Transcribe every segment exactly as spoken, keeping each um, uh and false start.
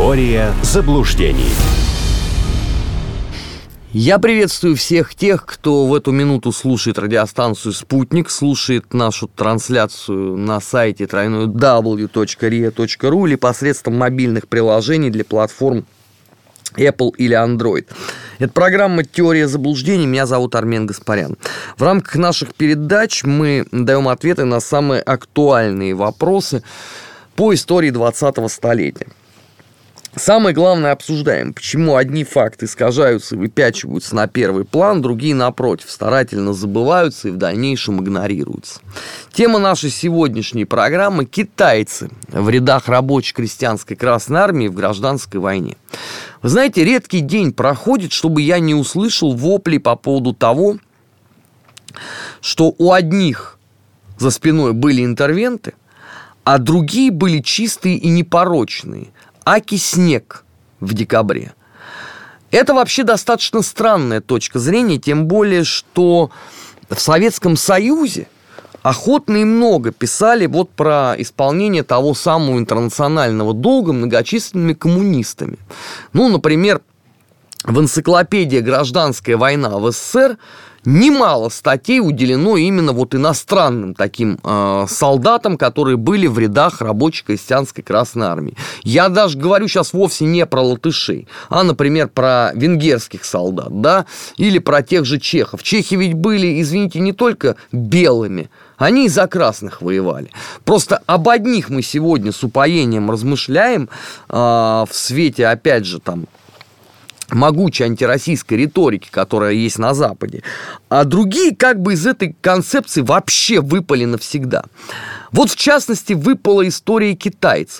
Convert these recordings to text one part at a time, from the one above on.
Теория заблуждений. Я приветствую всех тех, кто в эту минуту слушает радиостанцию «Спутник», слушает нашу трансляцию на сайте дабл ю дабл ю дабл ю точка риа точка ру или посредством мобильных приложений для платформ Apple или Android. Это программа «Теория заблуждений». Меня зовут Армен Гаспарян. В рамках наших передач мы даем ответы на самые актуальные вопросы по истории двадцатого столетия. Самое главное обсуждаем, почему одни факты искажаются и выпячиваются на первый план, другие, напротив, старательно забываются и в дальнейшем игнорируются. Тема нашей сегодняшней программы – китайцы в рядах рабоче-крестьянской Красной Армии в гражданской войне. Вы знаете, редкий день проходит, чтобы я не услышал вопли по поводу того, что у одних за спиной были интервенты, а другие были чистые и непорочные. Аки снег в декабре. Это вообще достаточно странная точка зрения, тем более, что в Советском Союзе охотно и много писали вот про исполнение того самого интернационального долга многочисленными коммунистами. Ну, например, в энциклопедии «Гражданская война в СССР» немало статей уделено именно вот иностранным таким э, солдатам, которые были в рядах рабоче-крестьянской Красной Армии. Я даже говорю сейчас вовсе не про латышей, а, например, про венгерских солдат, да, или про тех же чехов. Чехи ведь были, извините, не только белыми, они и за красных воевали. Просто об одних мы сегодня с упоением размышляем э, в свете, опять же, там, могучей антироссийской риторики, которая есть на Западе, а другие как бы из этой концепции вообще выпали навсегда. Вот, в частности, выпала история китайцев.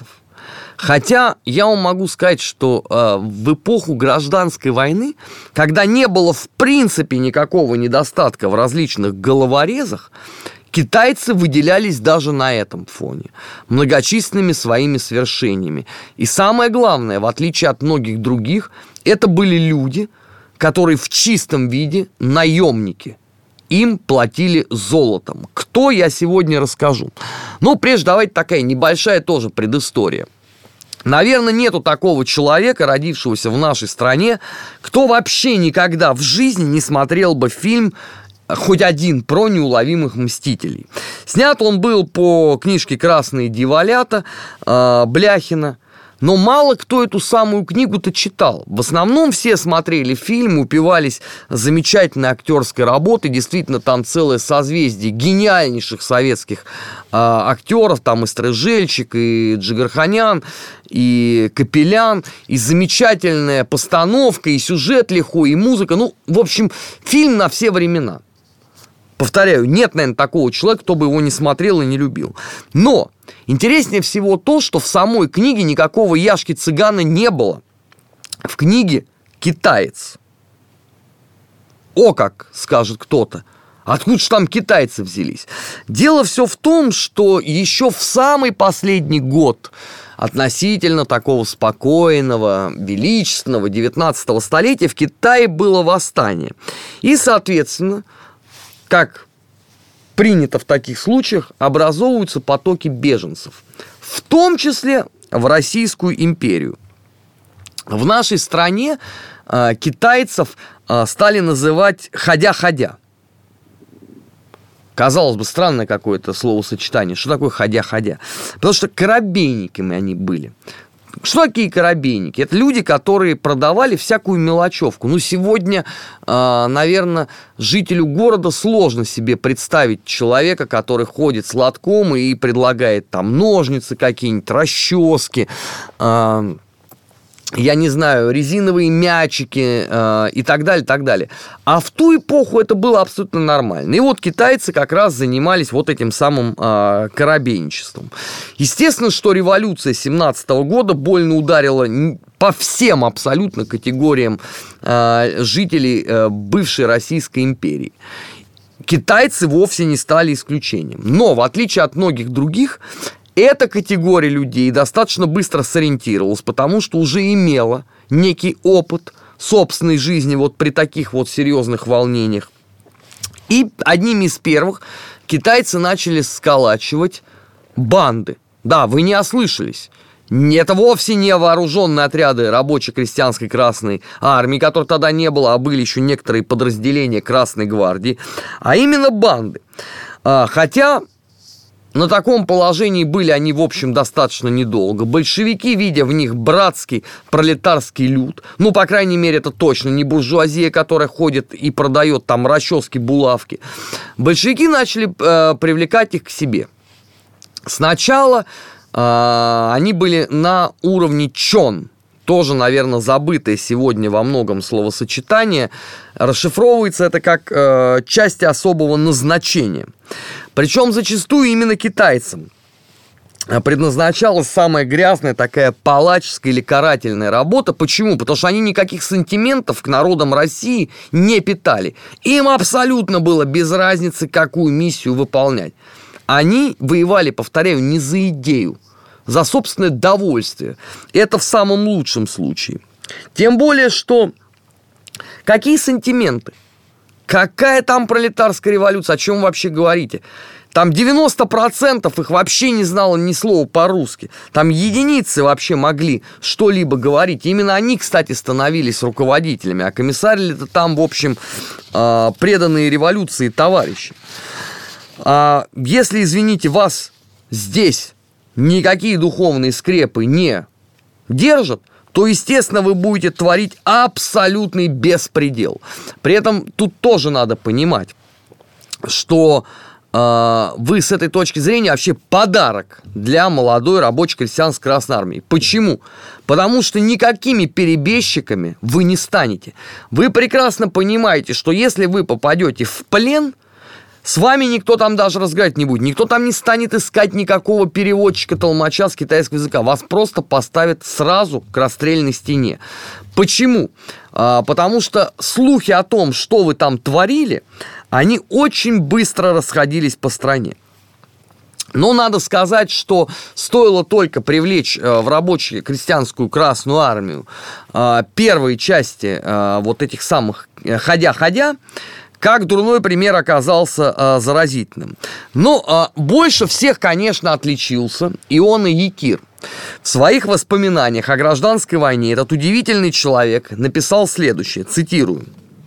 Хотя я вам могу сказать, что э, в эпоху гражданской войны, когда не было в принципе никакого недостатка в различных головорезах, китайцы выделялись даже на этом фоне, многочисленными своими свершениями. И самое главное, в отличие от многих других, это были люди, которые в чистом виде наемники. Им платили золотом. Кто, я сегодня расскажу. Но прежде давайте такая небольшая тоже предыстория. Наверное, нету такого человека, родившегося в нашей стране, кто вообще никогда в жизни не смотрел бы фильм хоть один про неуловимых мстителей. Снят он был по книжке «Красные дьяволята» э, Бляхина. Но мало кто эту самую книгу-то читал. В основном все смотрели фильм, упивались замечательной актерской работой. Действительно, там целое созвездие гениальнейших советских э, актеров. Там и Стрижельчик, и Джигарханян, и Капелян, и замечательная постановка, и сюжет лихой, и музыка. Ну, в общем, фильм на все времена. Повторяю, нет, наверное, такого человека, кто бы его не смотрел и не любил. Но интереснее всего то, что в самой книге никакого Яшки-цыгана не было. В книге китаец. О, как, скажет кто-то. Откуда же там китайцы взялись? Дело все в том, что еще в самый последний год относительно такого спокойного, величественного девятнадцатого столетия в Китае было восстание. И, соответственно, как принято в таких случаях, образовываются потоки беженцев, в том числе в Российскую империю. В нашей стране э, китайцев э, стали называть «ходя-ходя». Казалось бы, странное какое-то словосочетание. Что такое «ходя-ходя»? Потому что корабейниками они были. Что такие корабейники? Это люди, которые продавали всякую мелочевку. Ну, сегодня, э, наверное, жителю города сложно себе представить человека, который ходит с лотком и предлагает там ножницы какие-нибудь, расчески, э, я не знаю, резиновые мячики э, и так далее, так далее. А в ту эпоху это было абсолютно нормально. И вот китайцы как раз занимались вот этим самым э, корабейничеством. Естественно, что революция семнадцатого года больно ударила по всем абсолютно категориям э, жителей э, бывшей Российской империи. Китайцы вовсе не стали исключением. Но, в отличие от многих других, эта категория людей достаточно быстро сориентировалась, потому что уже имела некий опыт собственной жизни вот при таких вот серьезных волнениях. И одними из первых китайцы начали сколачивать банды. Да, вы не ослышались. Это вовсе не вооруженные отряды рабоче-крестьянской Красной Армии, которой тогда не было, а были еще некоторые подразделения Красной Гвардии, а именно банды. Хотя на таком положении были они, в общем, достаточно недолго. Большевики, видя в них братский пролетарский люд, ну, по крайней мере, это точно не буржуазия, которая ходит и продает там расчески, булавки, большевики начали э, привлекать их к себе. Сначала э, они были на уровне чон, тоже, наверное, забытое сегодня во многом словосочетание. Расшифровывается это как э, части особого назначения. Причем зачастую именно китайцам предназначалась самая грязная такая палаческая или карательная работа. Почему? Потому что они никаких сантиментов к народам России не питали. Им абсолютно было без разницы, какую миссию выполнять. Они воевали, повторяю, не за идею, за собственное довольствие. Это в самом лучшем случае. Тем более, что какие сантименты? Какая там пролетарская революция? О чем вы вообще говорите? Там девяносто процентов их вообще не знало ни слова по-русски. Там единицы вообще могли что-либо говорить. Именно они, кстати, становились руководителями. А комиссарили-то там, в общем, преданные революции товарищи. Если, извините, вас здесь никакие духовные скрепы не держат, то, естественно, вы будете творить абсолютный беспредел. При этом тут тоже надо понимать, что э, вы с этой точки зрения вообще подарок для молодой рабоче-крестьянской Красной Армии. Почему? Потому что никакими перебежчиками вы не станете. Вы прекрасно понимаете, что если вы попадете в плен, с вами никто там даже разговаривать не будет. Никто там не станет искать никакого переводчика-толмача с китайского языка. Вас просто поставят сразу к расстрельной стене. Почему? А, потому что слухи о том, что вы там творили, они очень быстро расходились по стране. Но надо сказать, что стоило только привлечь э, в рабочую крестьянскую Красную Армию э, первые части э, вот этих самых э, «ходя-ходя», как дурной пример оказался э, заразительным. Но э, больше всех, конечно, отличился Иона Якир. В своих воспоминаниях о гражданской войне этот удивительный человек написал следующее, цитирую.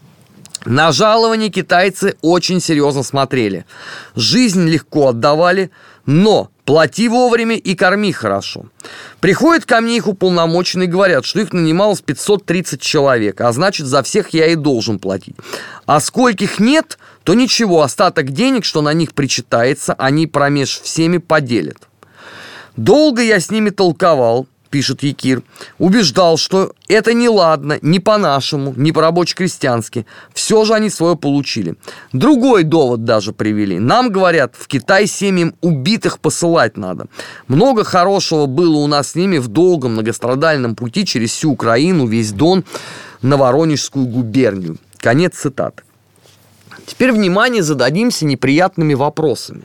«На жалование китайцы очень серьезно смотрели. Жизнь легко отдавали, но плати вовремя и корми хорошо. Приходят ко мне их уполномоченные и говорят, что их нанималось пятьсот тридцать человек, а значит, за всех я и должен платить. А скольких нет, то ничего, остаток денег, что на них причитается, они промеж всеми поделят. Долго я с ними толковал, пишет Якир, убеждал, что это не ладно, не по-нашему, не по-рабоче-крестьянски. Все же они свое получили. Другой довод даже привели. Нам, говорят, в Китай семьям убитых посылать надо. Много хорошего было у нас с ними в долгом многострадальном пути через всю Украину, весь Дон, на Воронежскую губернию». Конец цитаты. Теперь, внимание, зададимся неприятными вопросами.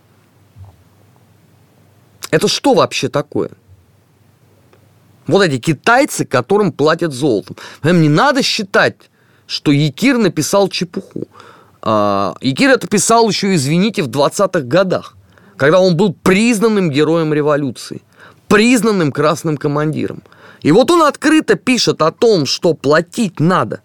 Это что вообще такое? Вот эти китайцы, которым платят золотом. Не надо считать, что Якир написал чепуху. Якир это писал еще, извините, в двадцатых годах, когда он был признанным героем революции, признанным красным командиром. И вот он открыто пишет о том, что платить надо.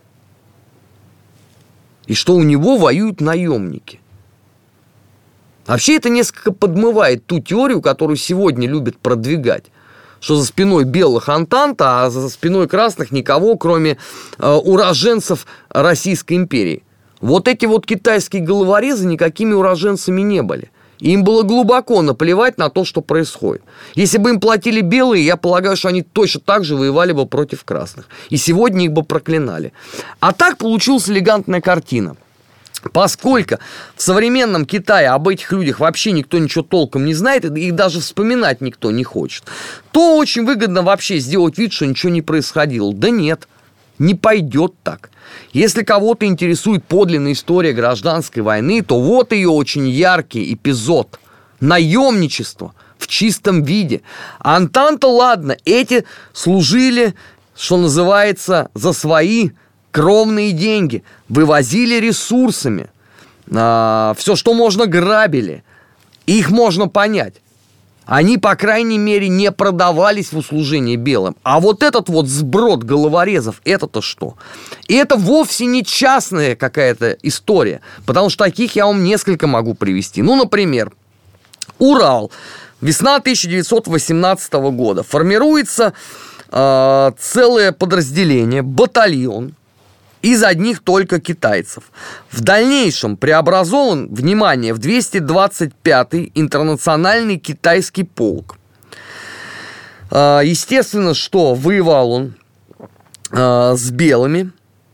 И что у него воюют наемники. Вообще это несколько подмывает ту теорию, которую сегодня любят продвигать, что за спиной белых Антанта, а за спиной красных никого, кроме э, уроженцев Российской империи. Вот эти вот китайские головорезы никакими уроженцами не были. Им было глубоко наплевать на то, что происходит. Если бы им платили белые, я полагаю, что они точно так же воевали бы против красных. И сегодня их бы проклинали. А так получилась элегантная картина. Поскольку в современном Китае об этих людях вообще никто ничего толком не знает, и их даже вспоминать никто не хочет, то очень выгодно вообще сделать вид, что ничего не происходило. Да нет, не пойдет так. Если кого-то интересует подлинная история гражданской войны, то вот ее очень яркий эпизод. Наемничество в чистом виде. А Антанта, ладно, эти служили, что называется, за свои кровные деньги, вывозили ресурсами, а, все, что можно, грабили. Их можно понять. Они, по крайней мере, не продавались в услужение белым. А вот этот вот сброд головорезов, это-то что? И это вовсе не частная какая-то история, потому что таких я вам несколько могу привести. Ну, например, Урал. Весна тысяча девятьсот восемнадцатого года. Формируется э, целое подразделение, батальон из одних только китайцев. В дальнейшем преобразован, внимание, в двести двадцать пятый интернациональный китайский полк. Естественно, что воевал он с белыми.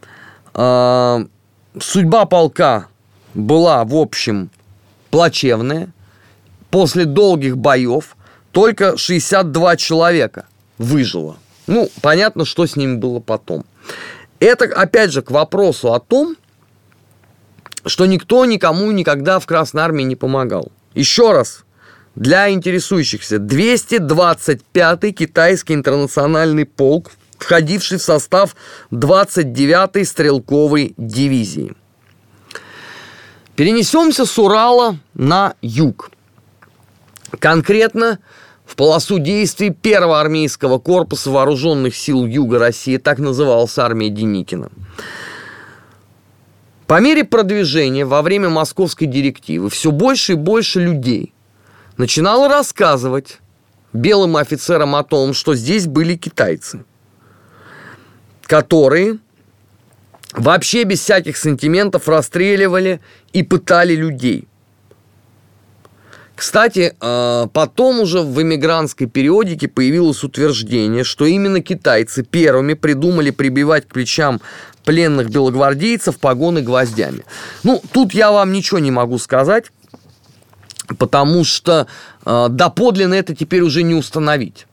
Судьба полка была, в общем, плачевная. После долгих боев только шестьдесят два человека выжило. Ну, понятно, что с ними было потом. Это, опять же, к вопросу о том, что никто никому никогда в Красной Армии не помогал. Еще раз, для интересующихся, двести двадцать пятый китайский интернациональный полк, входивший в состав двадцать девятой стрелковой дивизии. Перенесемся с Урала на юг. Конкретно в полосу действий первого армейского корпуса вооруженных сил Юга России, так называлась армия Деникина. По мере продвижения во время московской директивы все больше и больше людей начинало рассказывать белым офицерам о том, что здесь были китайцы, которые вообще без всяких сантиментов расстреливали и пытали людей. Кстати, потом уже в эмигрантской периодике появилось утверждение, что именно китайцы первыми придумали прибивать к плечам пленных белогвардейцев погоны гвоздями. Ну, тут я вам ничего не могу сказать, потому что доподлинно это теперь уже не установить.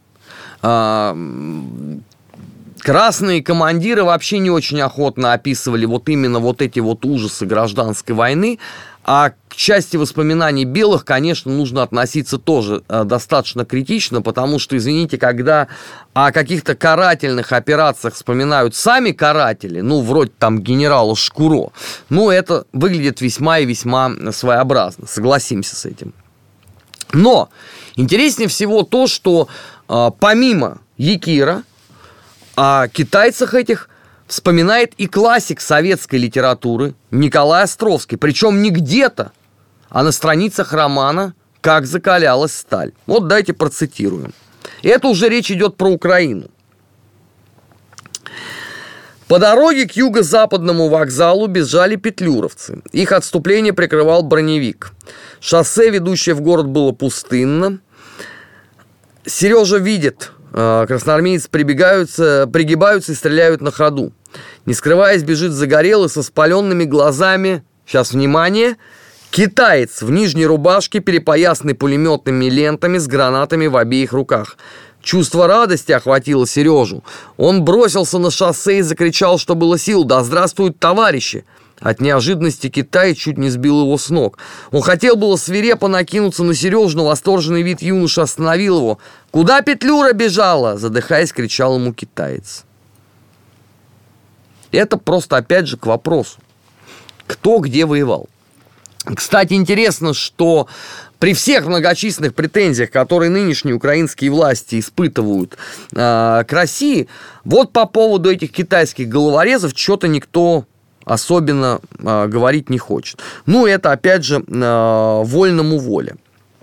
Красные командиры вообще не очень охотно описывали вот именно вот эти вот ужасы гражданской войны, а к части воспоминаний белых, конечно, нужно относиться тоже э, достаточно критично, потому что, извините, когда о каких-то карательных операциях вспоминают сами каратели, ну, вроде там генерала Шкуро, ну, это выглядит весьма и весьма своеобразно, согласимся с этим. Но интереснее всего то, что э, помимо Якира, о китайцах этих вспоминает и классик советской литературы Николай Островский. Причем не где-то, а на страницах романа «Как закалялась сталь». Вот давайте процитируем. Это уже речь идет про Украину. По дороге к юго-западному вокзалу бежали петлюровцы. Их отступление прикрывал броневик. Шоссе, ведущее в город, было пустынно. Сережа видит... Красноармейцы прибегаются, пригибаются и стреляют на ходу. Не скрываясь, бежит загорелый со спаленными глазами. Сейчас, внимание. Китаец в нижней рубашке, перепоясанный пулеметными лентами с гранатами в обеих руках. Чувство радости охватило Сережу. Он бросился на шоссе и закричал, что было сил: «Да здравствуют товарищи!» От неожиданности китаец чуть не сбил его с ног. Он хотел было свирепо накинуться на Сережу, но восторженный вид юноши остановил его. «Куда Петлюра бежала?» — задыхаясь, кричал ему китаец. Это просто, опять же, к вопросу. Кто где воевал? Кстати, интересно, что при всех многочисленных претензиях, которые нынешние украинские власти испытывают э, к России, вот по поводу этих китайских головорезов что-то никто особенно э, говорить не хочет. Ну, это, опять же, э, вольному воля.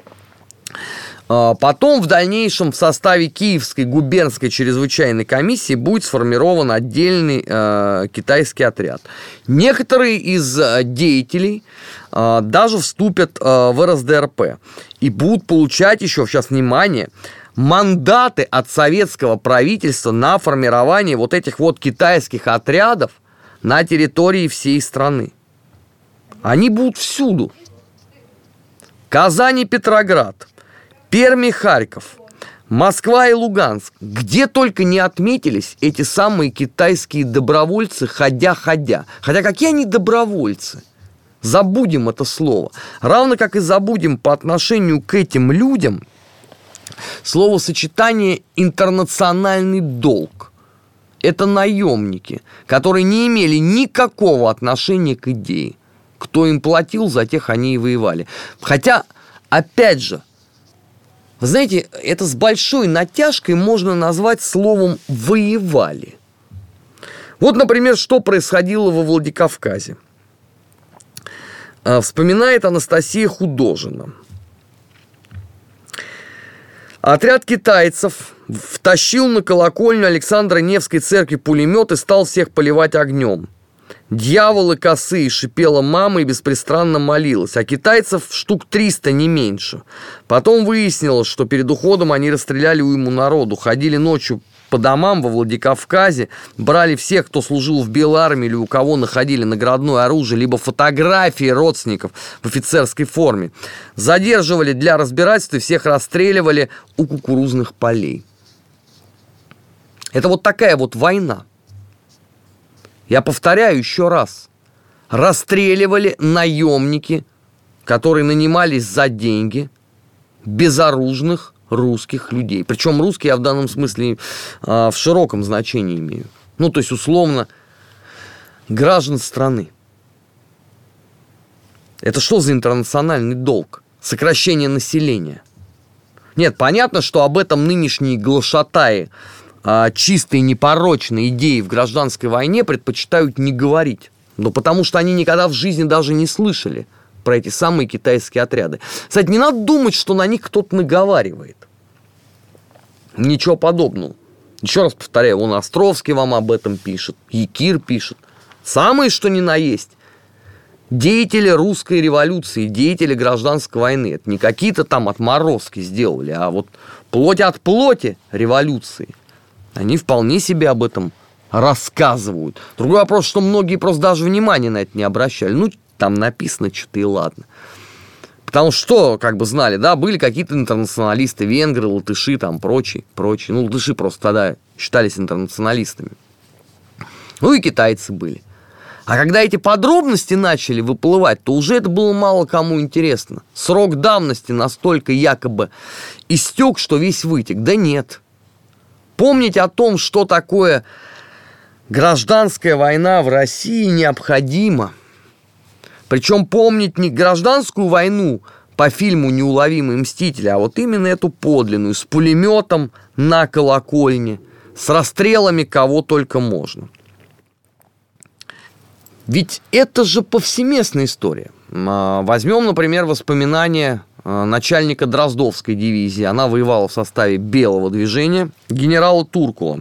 Э, потом в дальнейшем в составе Киевской губернской чрезвычайной комиссии будет сформирован отдельный э, китайский отряд. Некоторые из э, деятелей э, даже вступят э, в эр эс дэ эр пэ и будут получать еще, сейчас внимание, мандаты от советского правительства на формирование вот этих вот китайских отрядов на территории всей страны. Они будут всюду. Казань и Петроград, Пермь и Харьков, Москва и Луганск. Где только не отметились эти самые китайские добровольцы, ходя-ходя. Хотя какие они добровольцы? Забудем это слово. Равно как и забудем по отношению к этим людям словосочетание «интернациональный долг». Это наемники, которые не имели никакого отношения к идее. Кто им платил, за тех они и воевали. Хотя, опять же, Вы знаете, это с большой натяжкой можно назвать словом «воевали». Вот, например, что происходило во Владикавказе. Вспоминает Анастасия Художина. Отряд китайцев втащил на колокольню Александра Невской церкви пулемет и стал всех поливать огнем. Дьяволы косые, шипела мама и беспрестанно молилась, а китайцев штук триста, не меньше. Потом выяснилось, что перед уходом они расстреляли уйму народу, ходили ночью по домам во Владикавказе, брали всех, кто служил в Белой армии или у кого находили наградное оружие, либо фотографии родственников в офицерской форме. Задерживали для разбирательства и всех расстреливали у кукурузных полей. Это вот такая вот война. Я повторяю еще раз. Расстреливали наемники, которые нанимались за деньги, безоружных русских людей. Причем русские я в данном смысле а, в широком значении имею. Ну, то есть, условно, граждан страны. Это что за интернациональный долг? Сокращение населения. Нет, понятно, что об этом нынешние глашатаи а, чистые, непорочные идеи в гражданской войне предпочитают не говорить. Ну, потому что они никогда в жизни даже не слышали про эти самые китайские отряды. Кстати, не надо думать, что на них кто-то наговаривает. Ничего подобного. Еще раз повторяю, вон Островский вам об этом пишет, Якир пишет. Самые, что ни на есть, деятели русской революции, деятели гражданской войны. Это не какие-то там отморозки сделали, а вот плоть от плоти революции. Они вполне себе об этом рассказывают. Другой вопрос, что многие просто даже внимания на это не обращали. Ну, там написано что-то и ладно. Потому что, как бы знали, да, были какие-то интернационалисты, венгры, латыши, там, прочие, прочие. Ну, латыши просто тогда считались интернационалистами. Ну, и китайцы были. А когда эти подробности начали выплывать, то уже это было мало кому интересно. Срок давности настолько якобы истек, что весь вытек. Да нет. Помнить о том, что такое гражданская война в России, необходимо. Причем помнить не гражданскую войну по фильму «Неуловимые мстители», а вот именно эту подлинную, с пулеметом на колокольне, с расстрелами кого только можно. Ведь это же повсеместная история. Возьмем, например, воспоминания начальника Дроздовской дивизии. Она воевала в составе Белого движения, генерала Туркула.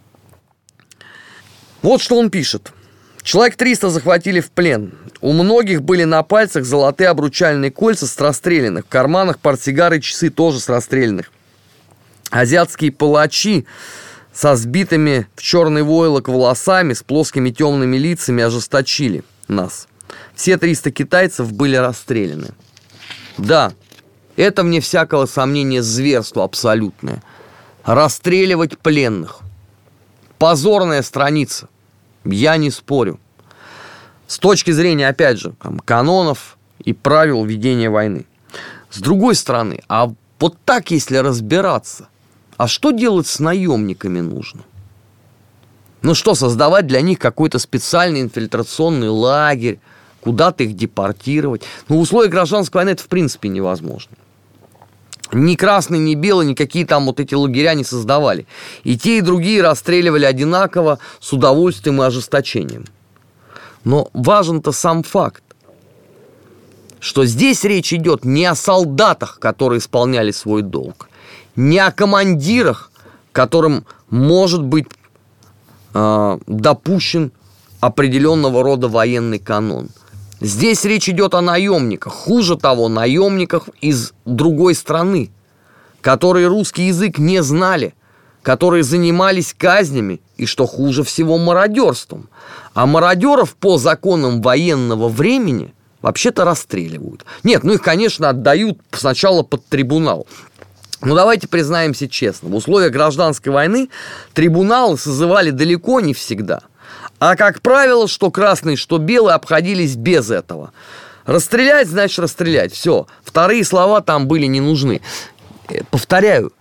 Вот что он пишет. Человек триста захватили в плен. У многих были на пальцах золотые обручальные кольца с расстрелянных. В карманах портсигары и часы тоже с расстрелянных. Азиатские палачи со сбитыми в черный войлок волосами, с плоскими темными лицами ожесточили нас. Все триста китайцев были расстреляны. Да, это, вне всякого сомнения, зверство абсолютное. Расстреливать пленных. Позорная страница. Я не спорю. С точки зрения, опять же, там, канонов и правил ведения войны. С другой стороны, а вот так, если разбираться, а что делать с наемниками нужно? Ну что, создавать для них какой-то специальный инфильтрационный лагерь, куда-то их депортировать? Ну, в условиях гражданской войны это в принципе невозможно. Ни красный, ни белый, никакие там вот эти лагеря не создавали. И те, и другие расстреливали одинаково, с удовольствием и ожесточением. Но важен-то сам факт, что здесь речь идет не о солдатах, которые исполняли свой долг, не о командирах, которым может быть э, допущен определенного рода военный канон. Здесь речь идет о наемниках, хуже того, наемниках из другой страны, которые русский язык не знали, которые занимались казнями и, что хуже всего, мародерством. А мародеров по законам военного времени вообще-то расстреливают. Нет, ну их, конечно, отдают сначала под трибунал. Но давайте признаемся честно, в условиях гражданской войны трибуналы созывали далеко не всегда. А, как правило, что красные, что белые обходились без этого. Расстрелять, значит расстрелять. Все. Вторые слова там были не нужны. Повторяю,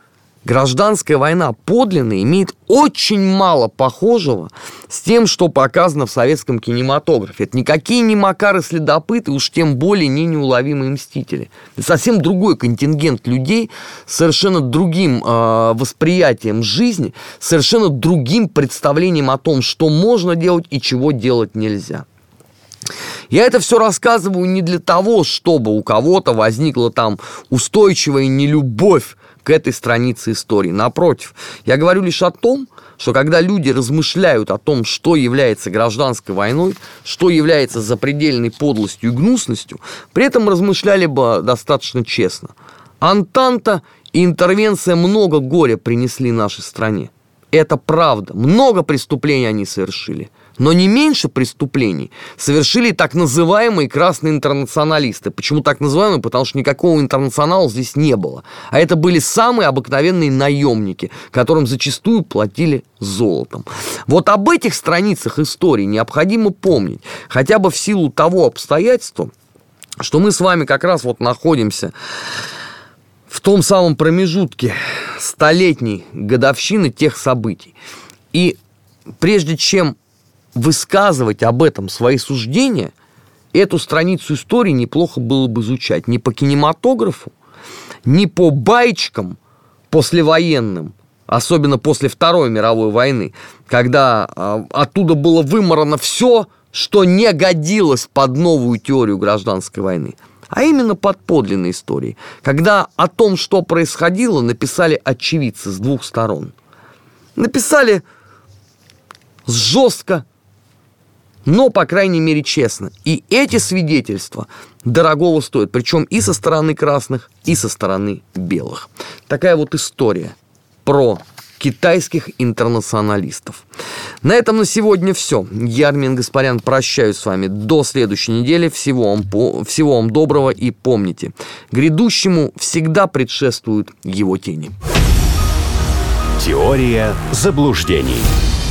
Гражданская война подлинная имеет очень мало похожего с тем, что показано в советском кинематографе. Это никакие не Макары-следопыты, уж тем более не неуловимые мстители. Это совсем другой контингент людей с совершенно другим э, восприятием жизни, совершенно другим представлением о том, что можно делать и чего делать нельзя. Я это все рассказываю не для того, чтобы у кого-то возникла там устойчивая нелюбовь к этой странице истории. Напротив, я говорю лишь о том, что когда люди размышляют о том, что является гражданской войной, что является запредельной подлостью и гнусностью, при этом размышляли бы достаточно честно. Антанта и интервенция много горя принесли нашей стране. Это правда. Много преступлений они совершили. Но не меньше преступлений совершили так называемые красные интернационалисты. Почему так называемые? Потому что никакого интернационала здесь не было. А это были самые обыкновенные наемники, которым зачастую платили золотом. Вот об этих страницах истории необходимо помнить. Хотя бы в силу того обстоятельства, что мы с вами как раз вот находимся в том самом промежутке столетней годовщины тех событий. И прежде чем высказывать об этом свои суждения, эту страницу истории неплохо было бы изучать. Не по кинематографу, не по баечкам послевоенным, особенно после Второй мировой войны, когда э, оттуда было вымарано все, что не годилось под новую теорию гражданской войны, а именно под подлинной историей, когда о том, что происходило, написали очевидцы с двух сторон. Написали жестко, но, по крайней мере, честно. И эти свидетельства дорогого стоят, причем и со стороны красных, и со стороны белых. Такая вот история про китайских интернационалистов. На этом на сегодня все. Я, Армен Гаспарян, прощаюсь с вами до следующей недели. Всего вам, всего вам доброго и помните, грядущему всегда предшествуют его тени. Теория заблуждений.